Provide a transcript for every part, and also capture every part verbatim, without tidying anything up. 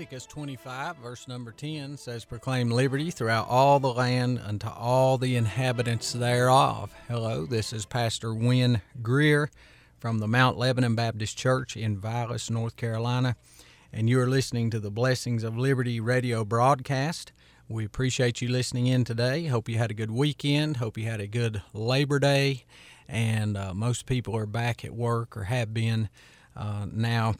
Leviticus twenty-five, verse number ten says, "Proclaim liberty throughout all the land unto all the inhabitants thereof." Hello, this is Pastor Wynn Greer from the Mount Lebanon Baptist Church in Vilas, North Carolina, and you are listening to the Blessings of Liberty radio broadcast. We appreciate you listening in today. Hope you had a good weekend. Hope you had a good Labor Day, and uh, most people are back at work or have been uh, now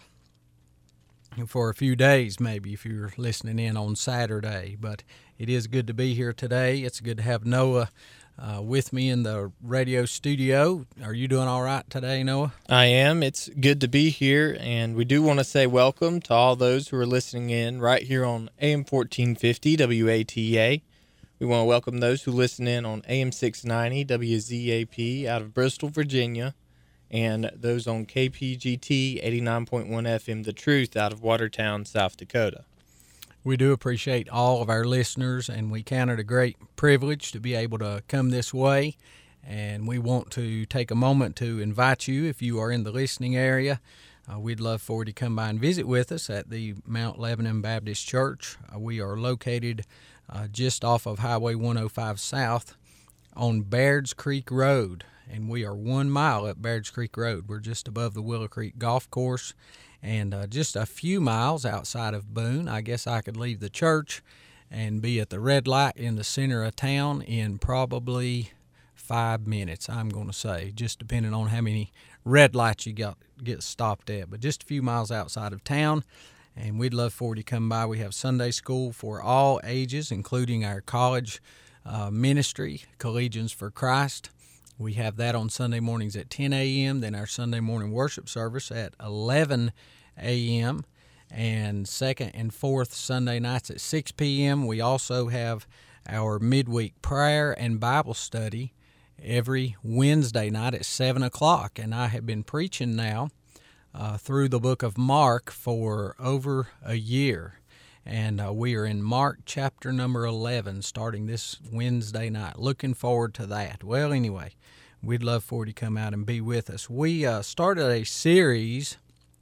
for a few days, maybe, if you're listening in on Saturday. But it is good to be here today. It's good to have Noah uh, with me in the radio studio. Are you doing all right today, Noah? I am. It's good to be here, and we do want to say welcome to all those who are listening in right here on A M fourteen fifty W A T A. We want to welcome those who listen in on A M six ninety W Z A P out of Bristol, Virginia, and those on K P G T eighty-nine point one F M The Truth out of Watertown, South Dakota. We do appreciate all of our listeners, and we count it a great privilege to be able to come this way. And we want to take a moment to invite you, if you are in the listening area, uh, we'd love for you to come by and visit with us at the Mount Lebanon Baptist Church. Uh, we are located uh, just off of Highway one oh five South on Baird's Creek Road. And we are one mile up Baird's Creek Road. We're just above the Willow Creek Golf Course, and uh, just a few miles outside of Boone. I guess I could leave the church and be at the red light in the center of town in probably five minutes, I'm going to say, just depending on how many red lights you got get stopped at. But just a few miles outside of town, and we'd love for you to come by. We have Sunday school for all ages, including our college uh, ministry, Collegians for Christ. We have that on Sunday mornings at ten a.m., then our Sunday morning worship service at eleven a.m., and second and fourth Sunday nights at six p.m. We also have our midweek prayer and Bible study every Wednesday night at seven o'clock, and I have been preaching now uh, through the book of Mark for over a year. And uh, we are in Mark chapter number eleven, starting this Wednesday night. Looking forward to that. Well, anyway, we'd love for you to come out and be with us. We uh, started a series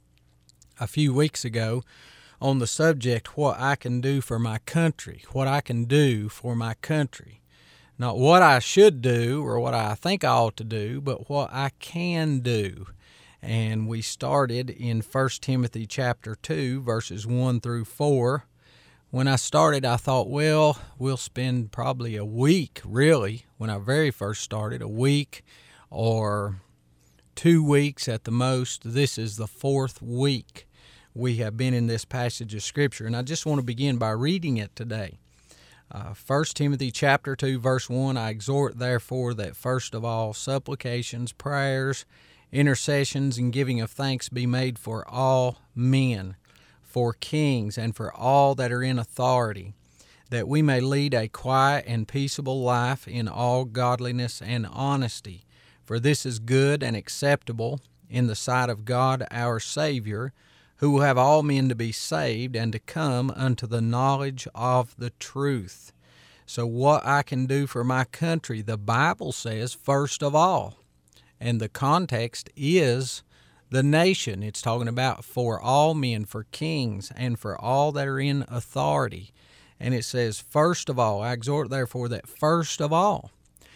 a few weeks ago on the subject, what I can do for my country, what I can do for my country. Not what I should do or what I think I ought to do, but what I can do. And we started in First Timothy chapter two, verses one through four. When I started, I thought, well, we'll spend probably a week, really, when I very first started, a week or two weeks at the most. This is the fourth week we have been in this passage of Scripture, and I just want to begin by reading it today. Uh, First Timothy chapter two, verse one, "I exhort, therefore, that first of all supplications, prayers, intercessions, and giving of thanks be made for all men, for kings, and for all that are in authority, that we may lead a quiet and peaceable life in all godliness and honesty. For this is good and acceptable in the sight of God our Savior, who will have all men to be saved and to come unto the knowledge of the truth." So what I can do for my country, the Bible says first of all, and the context is the nation. It's talking about for all men, for kings, and for all that are in authority. And it says, first of all, I exhort therefore that first of all.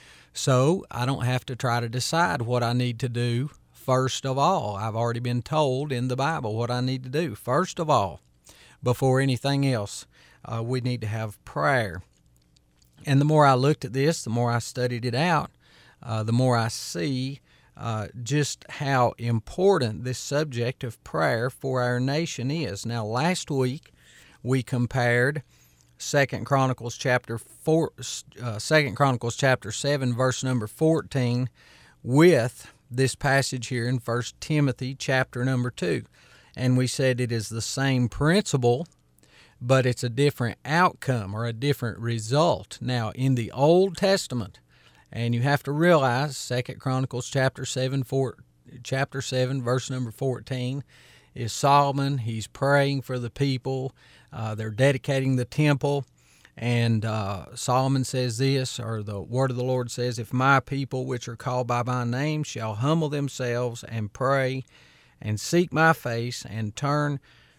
So I don't have to try to decide what I need to do first of all. I've already been told in the Bible what I need to do. First of all, before anything else, uh, we need to have prayer. And the more I looked at this, the more I studied it out, uh, the more I see Uh, just how important this subject of prayer for our nation is. Now, last week we compared Second Chronicles chapter four, uh, Second Chronicles chapter seven, verse number fourteen, with this passage here in First Timothy chapter number two, and we said it is the same principle, but it's a different outcome or a different result. Now, in the Old Testament, and you have to realize Second Chronicles chapter seven, four, chapter seven, verse number fourteen, is Solomon. He's praying for the people. Uh, they're dedicating the temple. And uh, Solomon says this, or the word of the Lord says, "If my people, which are called by my name, shall humble themselves and pray and seek my face and turn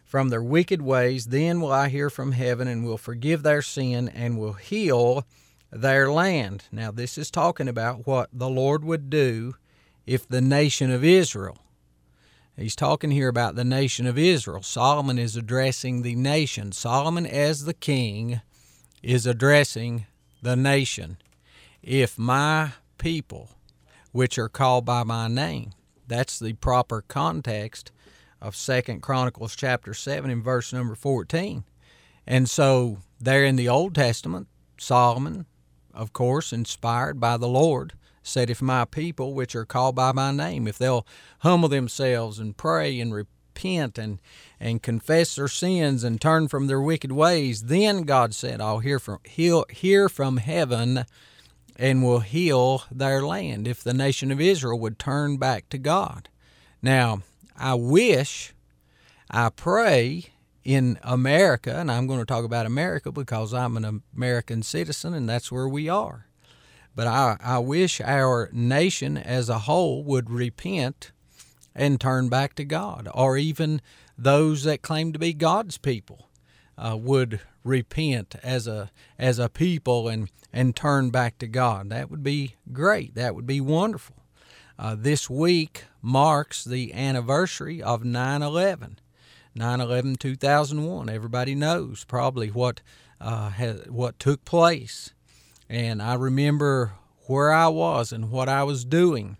from their wicked ways, then will I hear from heaven and will forgive their sin and will heal their land. Now, this is talking about what the Lord would do if the nation of Israel, he's talking here about the nation of Israel. Solomon is addressing the nation. Solomon, as the king, is addressing the nation. If my people, which are called by my name, that's the proper context of Second Chronicles chapter seven and verse number fourteen. And so there in the Old Testament, Solomon, of course, inspired by the Lord, said, if my people, which are called by my name, if they'll humble themselves and pray and repent and, and confess their sins and turn from their wicked ways, then God said, I'll hear from, heal, hear from heaven and will heal their land, if the nation of Israel would turn back to God. Now, I wish, I pray in America, and I'm going to talk about America because I'm an American citizen and that's where we are. But I, I wish our nation as a whole would repent and turn back to God, or even those that claim to be God's people uh, would repent as a as a people and, and turn back to God. That would be great. That would be wonderful. Uh, this week marks the anniversary of nine eleven. nine eleven two thousand one. Everybody knows probably what uh, has, what took place. And I remember where I was and what I was doing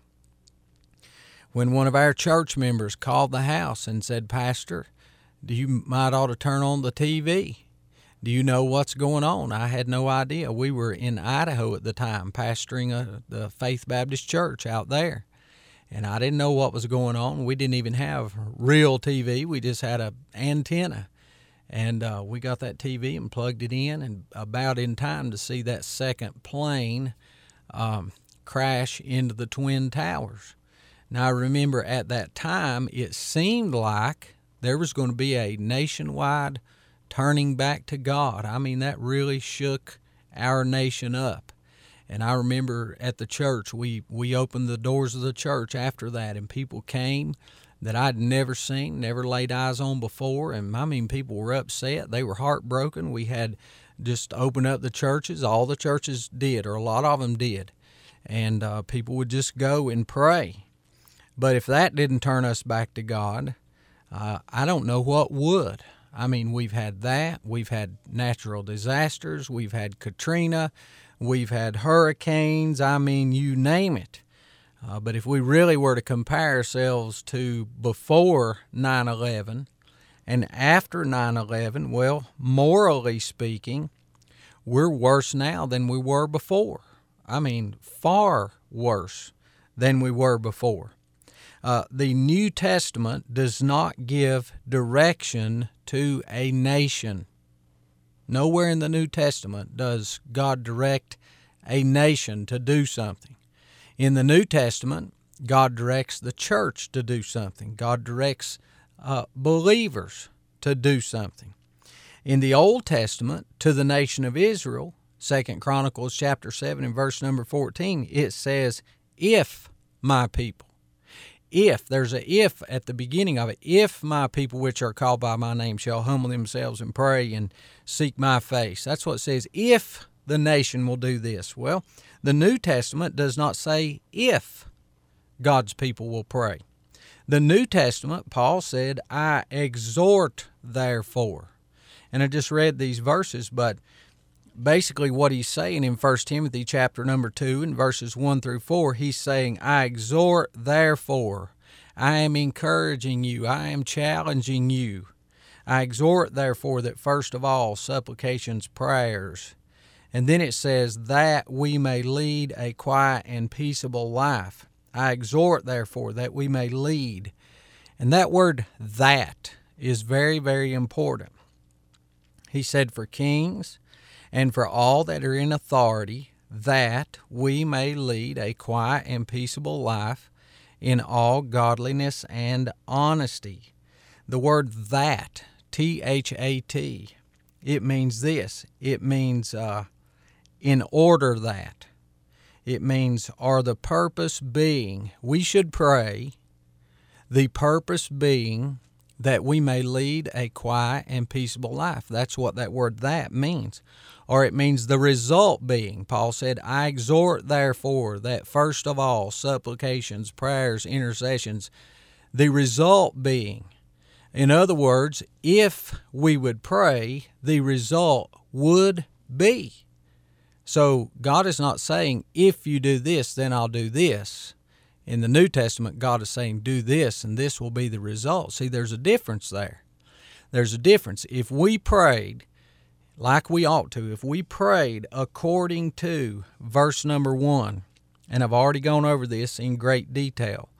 when one of our church members called the house and said, Pastor, do you might ought to turn on the T V? Do you know what's going on? I had no idea. We were in Idaho at the time, pastoring a, the Faith Baptist Church out there. And I didn't know what was going on. We didn't even have real T V. We just had an antenna. And uh, we got that T V and plugged it in, and about in time to see that second plane um, crash into the Twin Towers. Now, I remember at that time, it seemed like there was going to be a nationwide turning back to God. I mean, that really shook our nation up. And I remember at the church, we, we opened the doors of the church after that, and people came that I'd never seen, never laid eyes on before. And I mean, people were upset. They were heartbroken. We had just opened up the churches. All the churches did, or a lot of them did. And uh, people would just go and pray. But if that didn't turn us back to God, uh, I don't know what would. I mean, we've had that. We've had natural disasters. We've had Katrina. We've had hurricanes. I mean, you name it. Uh, but if we really were to compare ourselves to before nine eleven and after nine eleven, well, morally speaking, we're worse now than we were before. I mean, far worse than we were before. Uh, the New Testament does not give direction to a nation. Nowhere in the New Testament does God direct a nation to do something. In the New Testament, God directs the church to do something. God directs uh, believers to do something. In the Old Testament, to the nation of Israel, Second Chronicles chapter seven and verse number fourteen, it says, if my people. If, there's a if at the beginning of it, if my people which are called by my name shall humble themselves and pray and seek my face. That's what it says, if the nation will do this. Well, the New Testament does not say if God's people will pray. The New Testament, Paul said, I exhort therefore. And I just read these verses, but basically what he's saying in First Timothy chapter number two and verses one through four, he's saying, I exhort therefore. I am encouraging you. I am challenging you. I exhort therefore that first of all, supplications, prayers. And then it says, that we may lead a quiet and peaceable life. I exhort therefore that we may lead. And that word that is very, very important. He said for kings, and for all that are in authority, that we may lead a quiet and peaceable life in all godliness and honesty. The word that, T H A T, it means this. It means uh, in order that. It means, or the purpose being, we should pray, the purpose being, that we may lead a quiet and peaceable life. That's what that word "that" means. Or it means the result being, Paul said, I exhort therefore that first of all supplications, prayers, intercessions, the result being. In other words, if we would pray, the result would be. So God is not saying, if you do this, then I'll do this. In the New Testament, God is saying, do this, and this will be the result. See, there's a difference there. There's a difference. If we prayed like we ought to, if we prayed according to verse number one, and I've already gone over this in great detail.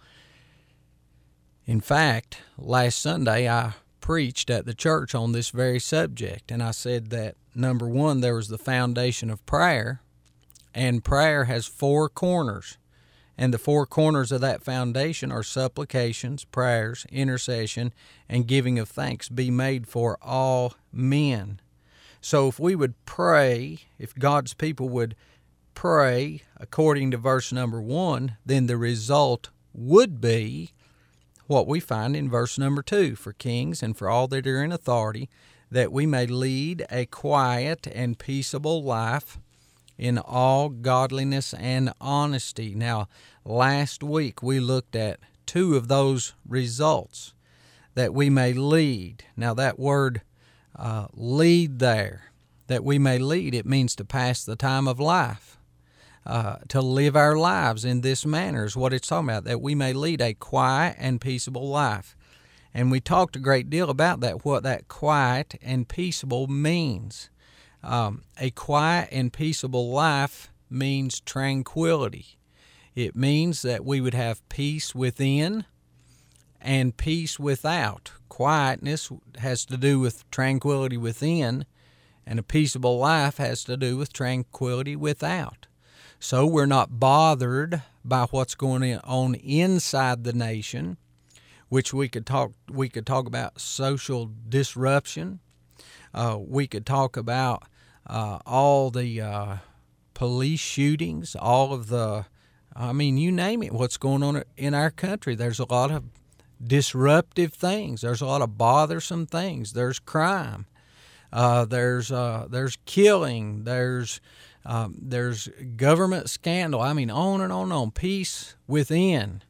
In fact, last Sunday I preached at the church on this very subject, and I said that, number one, there was the foundation of prayer, and prayer has four corners. And the four corners of that foundation are supplications, prayers, intercession, and giving of thanks be made for all men. So if we would pray, if God's people would pray according to verse number one, then the result would be what we find in verse number two, for kings and for all that are in authority, that we may lead a quiet and peaceable life in all godliness and honesty. Now, last week we looked at two of those results, that we may lead. Now, that word uh, lead there, that we may lead, it means to pass the time of life, uh, to live our lives in this manner is what it's talking about, that we may lead a quiet and peaceable life. And we talked a great deal about that, what that quiet and peaceable means. Um, a quiet and peaceable life means tranquility. It means that we would have peace within and peace without. Quietness has to do with tranquility within, and a peaceable life has to do with tranquility without. So we're not bothered by what's going on inside the nation, which we could talk we could talk about social disruption. Uh, we could talk about uh, all the uh, police shootings, all of the, I mean, you name it, what's going on in our country. There's a lot of disruptive things. There's a lot of bothersome things. There's crime. Uh, there's uh, there's killing. There's um, there's government scandal. I mean, on and on and on. Peace within,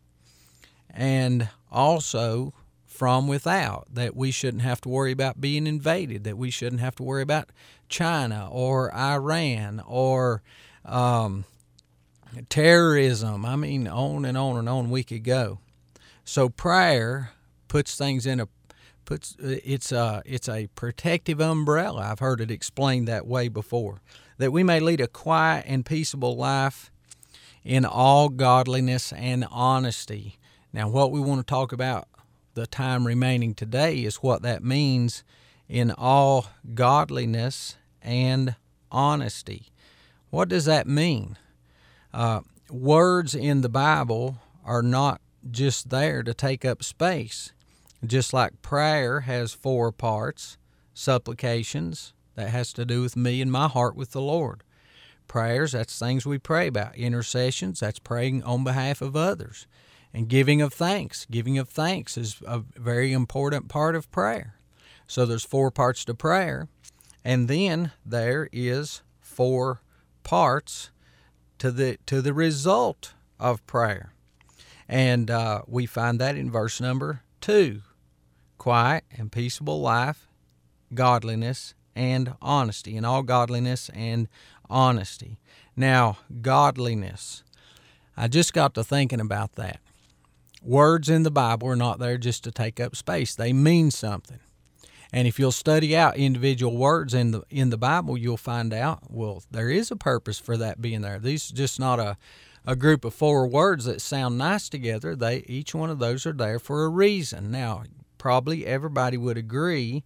and also from without, that we shouldn't have to worry about being invaded, that we shouldn't have to worry about China or Iran or um, terrorism. I mean, on and on and on we could go. So prayer puts things in a puts it's a it's a protective umbrella. I've heard it explained that way before, that we may lead a quiet and peaceable life in all godliness and honesty. Now, what we want to talk about the time remaining today is what that means in all godliness and honesty. What does that mean? Uh, words in the Bible are not just there to take up space. Just like prayer has four parts, supplications, that has to do with me and my heart with the Lord. Prayers, that's things we pray about. Intercessions, that's praying on behalf of others. And giving of thanks. Giving of thanks is a very important part of prayer. So there's four parts to prayer. And then there is four parts to the to the result of prayer. And uh, we find that in verse number two. Quiet and peaceable life, godliness and honesty. In all godliness and honesty. Now, godliness. I just got to thinking about that. Words in the Bible are not there just to take up space. They mean something. And if you'll study out individual words in the in the Bible, you'll find out, well, there is a purpose for that being there. These are just not a, a group of four words that sound nice together. They each one of those are there for a reason. Now, probably everybody would agree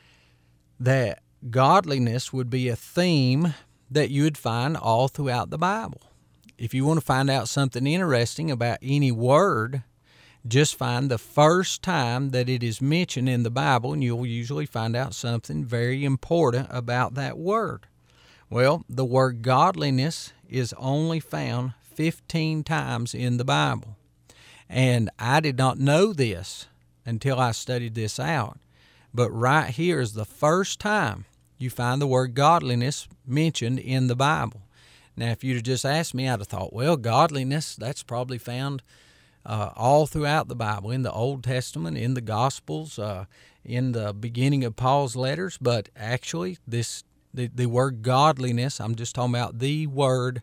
that godliness would be a theme that you would find all throughout the Bible. If you want to find out something interesting about any word, just find the first time that it is mentioned in the Bible, and you'll usually find out something very important about that word. Well, the word godliness is only found fifteen times in the Bible. And I did not know this until I studied this out. But right here is the first time you find the word godliness mentioned in the Bible. Now, if you'd have just asked me, I'd have thought, well, godliness, that's probably found uh, all throughout the Bible, in the Old Testament, in the Gospels, uh, in the beginning of Paul's letters. But actually, this the, the word godliness, I'm just talking about the word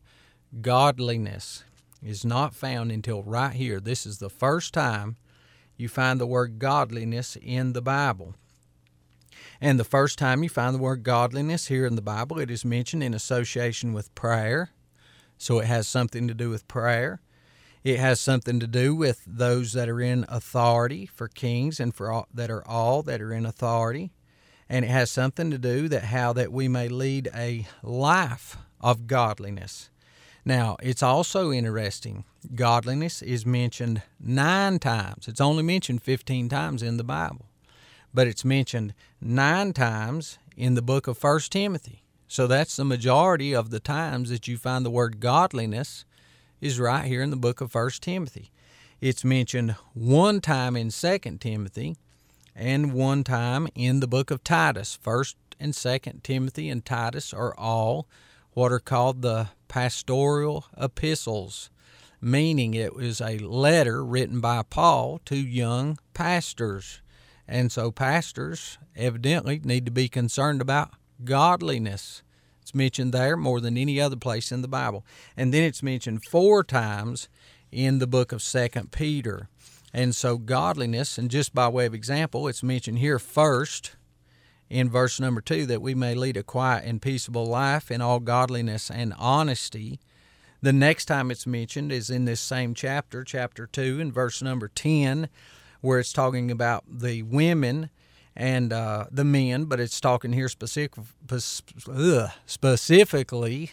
godliness, is not found until right here. This is the first time you find the word godliness in the Bible. And the first time you find the word godliness here in the Bible, it is mentioned in association with prayer. So it has something to do with prayer. It has something to do with those that are in authority, for kings and for all, that are all that are in authority. And it has something to do that how that we may lead a life of godliness. Now, it's also interesting. Godliness is mentioned nine times. It's only mentioned fifteen times in the Bible, but it's mentioned nine times in the book of First Timothy. So that's the majority of the times that you find the word godliness is right here in the book of First Timothy. It's mentioned one time in Second Timothy and one time in the book of Titus. First and Second Timothy and Titus are all what are called the pastoral epistles, meaning it was a letter written by Paul to young pastors. And so pastors evidently need to be concerned about godliness. It's mentioned there more than any other place in the Bible. And then it's mentioned four times in the book of Second Peter. And so godliness, and just by way of example, it's mentioned here first in verse number two, that we may lead a quiet and peaceable life in all godliness and honesty. The next time it's mentioned is in this same chapter, chapter two, in verse number ten, where it's talking about the women and uh, the men, but it's talking here specific, ugh, specifically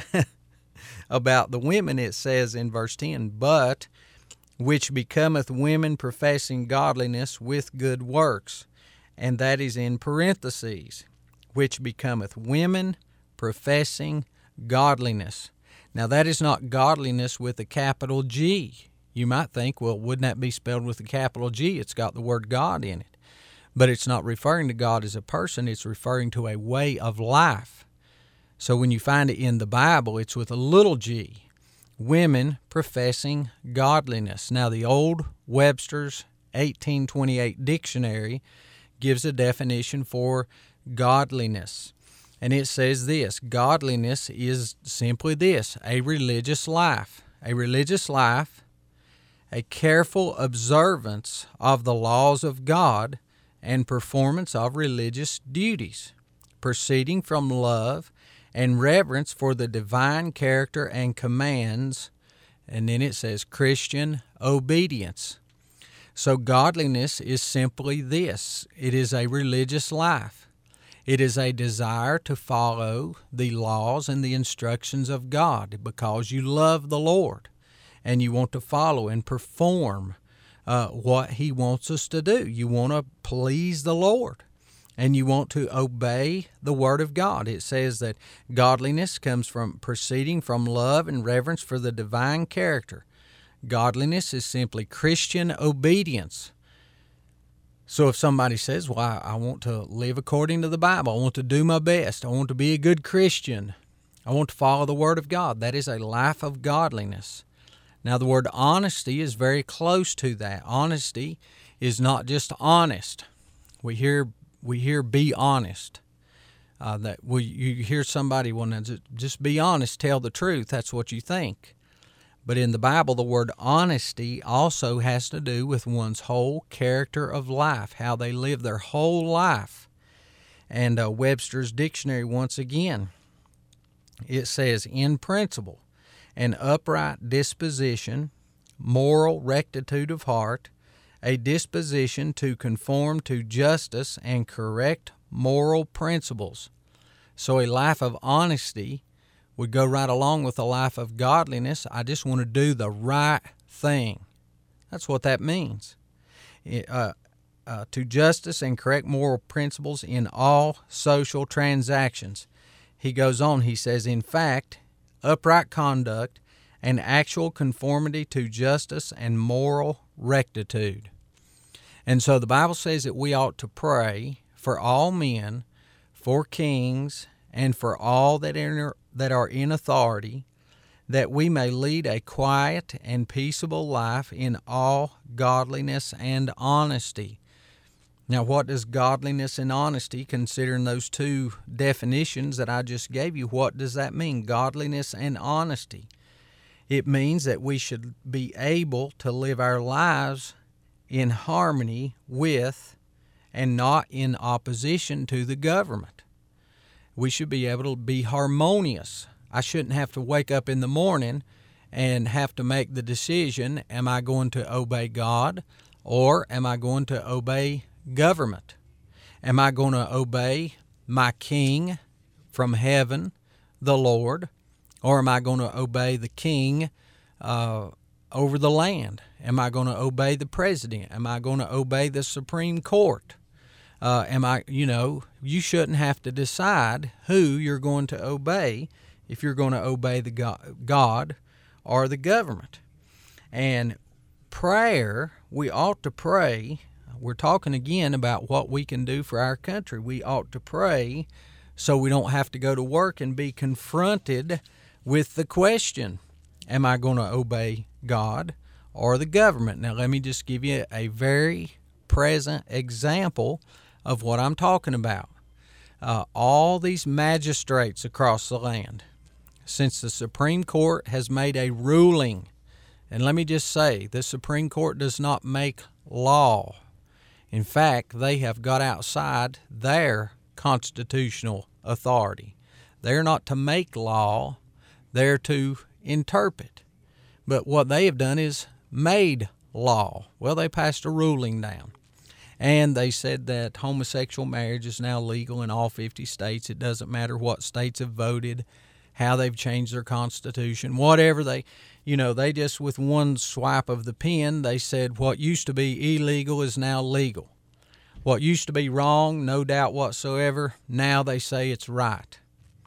about the women. It says in verse ten, but which becometh women professing godliness with good works. And that is in parentheses, which becometh women professing godliness. Now that is not godliness with a capital G. You might think, well, wouldn't that be spelled with a capital G? It's got the word God in it. But it's not referring to God as a person. It's referring to a way of life. So when you find it in the Bible, it's with a little g. Women professing godliness. Now the old Webster's eighteen twenty-eight dictionary gives a definition for godliness. And it says this: godliness is simply this, a religious life. A religious life, a careful observance of the laws of God and performance of religious duties, proceeding from love and reverence for the divine character and commands. And then it says Christian obedience. So godliness is simply this. It is a religious life. It is a desire to follow the laws and the instructions of God because you love the Lord and you want to follow and perform uh, what He wants us to do. You want to please the Lord and you want to obey the Word of God. It says that godliness comes from proceeding from love and reverence for the divine character. Godliness is simply Christian obedience. So if somebody says, well, I, I want to live according to the Bible, I want to do my best, I want to be a good Christian, I want to follow the Word of God, that is a life of godliness. Now the word honesty is very close to that. Honesty is not just honest. We hear we hear be honest. Uh, that we, you hear somebody, well, now just be honest, tell the truth, that's what you think. But in the Bible, the word honesty also has to do with one's whole character of life, how they live their whole life. And uh, Webster's Dictionary, once again, it says, in principle, an upright disposition, moral rectitude of heart, a disposition to conform to justice and correct moral principles. So a life of honesty would go right along with a life of godliness. I just want to do the right thing. That's what that means. Uh, uh, to justice and correct moral principles in all social transactions. He goes on, he says, in fact, upright conduct and actual conformity to justice and moral rectitude. And so the Bible says that we ought to pray for all men, for kings, and for all that are, that are in authority, that we may lead a quiet and peaceable life in all godliness and honesty. Now, what does godliness and honesty, considering those two definitions that I just gave you, what does that mean, godliness and honesty? It means that we should be able to live our lives in harmony with and not in opposition to the government. We should be able to be harmonious. I shouldn't have to wake up in the morning and have to make the decision, am I going to obey God or am I going to obey government? Am I going to obey my King from heaven, the Lord, or am I going to obey the King uh, over the land? Am I going to obey the president? Am I going to obey the Supreme Court? Uh, am I, you know, you shouldn't have to decide who you're going to obey if you're going to obey the God, God or the government. And prayer, we ought to pray. We're talking again about what we can do for our country. We ought to pray so we don't have to go to work and be confronted with the question, am I going to obey God or the government? Now, let me just give you a very present example of what I'm talking about. Uh, all these magistrates across the land, since the Supreme Court has made a ruling, and let me just say, the Supreme Court does not make law. In fact, they have got outside their constitutional authority. They're not to make law, they're to interpret. But what they have done is made law. Well, they passed a ruling down. And they said that homosexual marriage is now legal in all fifty states. It doesn't matter what states have voted, how they've changed their constitution, whatever they, you know, they just, with one swipe of the pen, they said what used to be illegal is now legal. What used to be wrong, no doubt whatsoever, now they say it's right.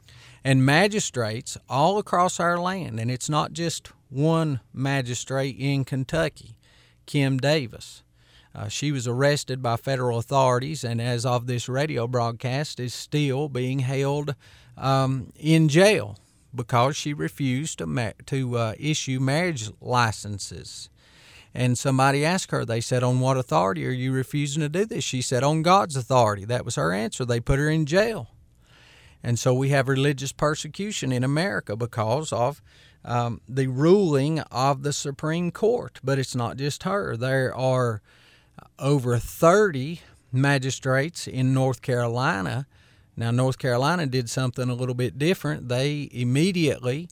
And magistrates all across our land, and it's not just one magistrate in Kentucky, Kim Davis. Uh, she was arrested by federal authorities and as of this radio broadcast is still being held um, in jail because she refused to, ma- to uh, issue marriage licenses. And somebody asked her, they said, on what authority are you refusing to do this? She said, on God's authority. That was her answer. They put her in jail. And so we have religious persecution in America because of um, the ruling of the Supreme Court. But it's not just her. There are over thirty magistrates in North Carolina. Now, North Carolina did something a little bit different. They immediately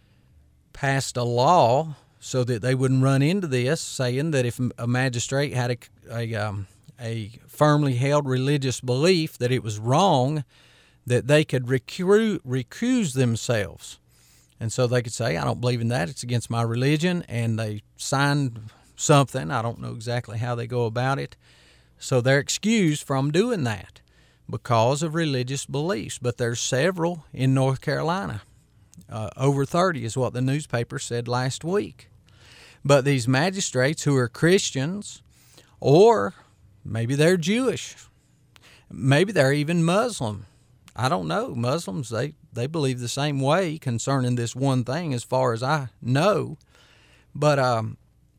passed a law so that they wouldn't run into this, saying that if a magistrate had a, a, um, a firmly held religious belief that it was wrong, that they could recru- recuse themselves. And so they could say, I don't believe in that. It's against my religion. And they signed something. I don't know exactly how they go about it. So they're excused from doing that because of religious beliefs. But there's several in North Carolina. Uh, over thirty is what the newspaper said last week. But these magistrates who are Christians, or maybe they're Jewish, maybe they're even Muslim. I don't know. Muslims, they, they believe the same way concerning this one thing as far as I know. But um,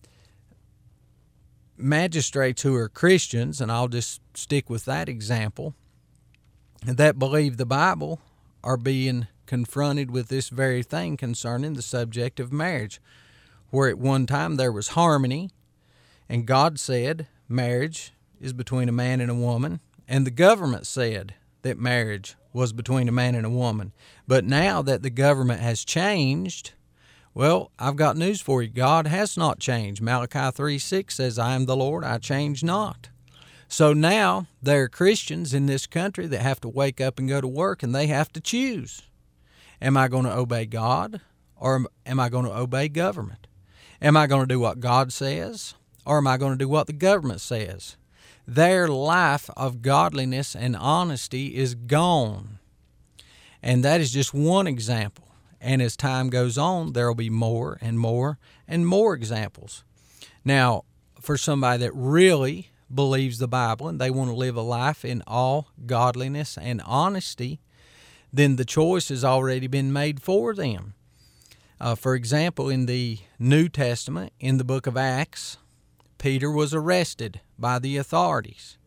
magistrates who are Christians, and I'll just stick with that example, that believe the Bible are being confronted with this very thing concerning the subject of marriage, where at one time there was harmony, and God said marriage is between a man and a woman, and the government said that marriage was between a man and a woman. But now that the government has changed, well, I've got news for you. God has not changed. Malachi three six says, I am the Lord, I change not. So now there are Christians in this country that have to wake up and go to work, and they have to choose. Am I going to obey God, or am I going to obey government? Am I going to do what God says, or am I going to do what the government says? Their life of godliness and honesty is gone. And that is just one example. And as time goes on, there will be more and more and more examples. Now, for somebody that really believes the Bible and they want to live a life in all godliness and honesty, then the choice has already been made for them. Uh, for example, in the New Testament, in the book of Acts, Peter was arrested by the authorities,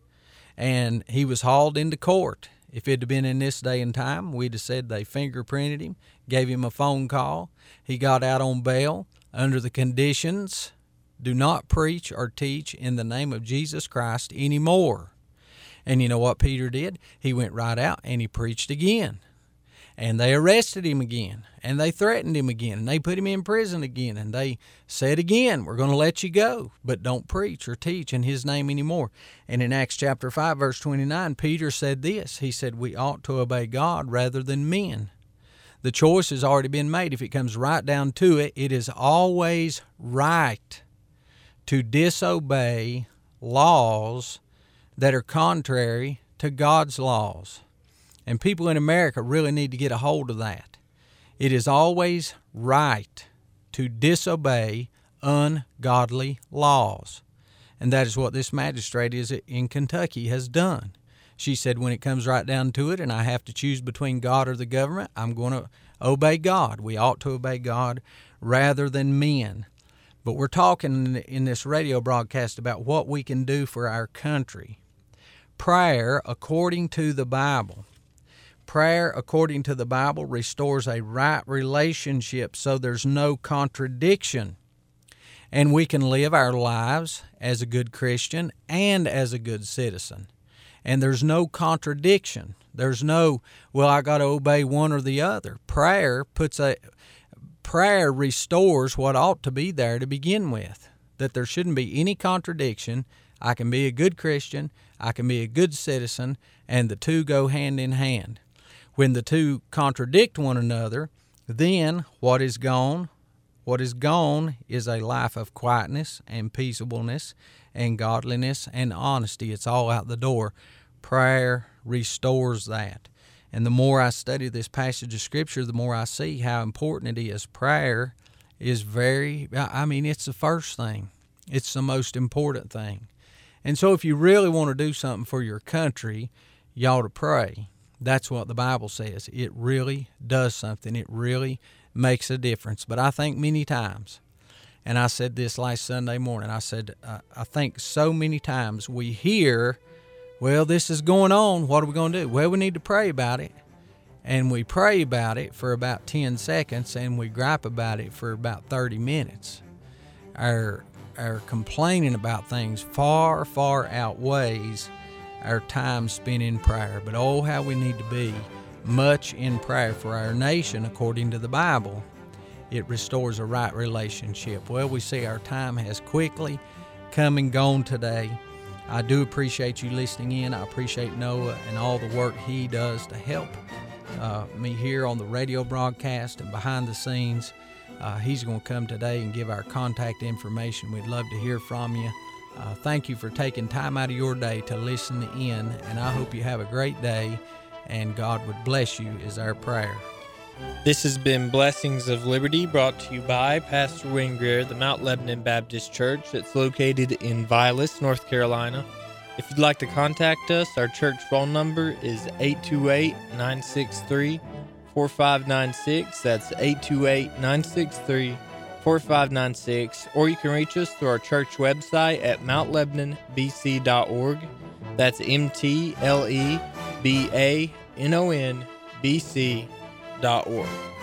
and he was hauled into court. If it had been in this day and time, we'd have said they fingerprinted him, gave him a phone call. He got out on bail under the conditions, do not preach or teach in the name of Jesus Christ anymore. And you know what Peter did? He went right out and he preached again. And they arrested him again, and they threatened him again, and they put him in prison again, and they said again, we're going to let you go, but don't preach or teach in his name anymore. And in Acts chapter five, verse twenty-nine, Peter said this. He said, we ought to obey God rather than men. The choice has already been made. If it comes right down to it, it is always right to disobey laws that are contrary to God's laws. And people in America really need to get a hold of that. It is always right to disobey ungodly laws. And that is what this magistrate is in Kentucky has done. She said, when it comes right down to it and I have to choose between God or the government, I'm going to obey God. We ought to obey God rather than men. But we're talking in this radio broadcast about what we can do for our country. Prayer, according to the Bible, prayer, according to the Bible, restores a right relationship so there's no contradiction. And we can live our lives as a good Christian and as a good citizen. And there's no contradiction. There's no, well, I got to obey one or the other. Prayer puts a... Prayer restores what ought to be there to begin with, that there shouldn't be any contradiction. I can be a good Christian, I can be a good citizen, and the two go hand in hand. When the two contradict one another, then what is gone? What is gone is a life of quietness and peaceableness and godliness and honesty. It's all out the door. Prayer restores that. And the more I study this passage of Scripture, the more I see how important it is. Prayer is very, I mean, it's the first thing. It's the most important thing. And so if you really want to do something for your country, you ought to pray. That's what the Bible says. It really does something. It really makes a difference. But I think many times, and I said this last Sunday morning, I said, uh, I think so many times we hear, well, this is going on. What are we going to do? Well, we need to pray about it. And we pray about it for about ten seconds, and we gripe about it for about thirty minutes. Our, our complaining about things far, far outweighs our time spent in prayer. But oh, how we need to be much in prayer for our nation according to the Bible. It restores a right relationship. Well, we see our time has quickly come and gone today. I do appreciate you listening in. I appreciate Noah and all the work he does to help uh, me here on the radio broadcast and behind the scenes. Uh, he's going to come today and give our contact information. We'd love to hear from you. Uh, thank you for taking time out of your day to listen in, and I hope you have a great day, and God would bless you is our prayer. This has been Blessings of Liberty, brought to you by Pastor Wayne Greer, the Mount Lebanon Baptist Church that's located in Vilas, North Carolina. If you'd like to contact us, our church phone number is eight two eight, nine six three, four five nine six. That's eight two eight, nine six three, four five nine six. Or you can reach us through our church website at mount lebanon b c dot org. That's M T L E B A N O N B C dot org.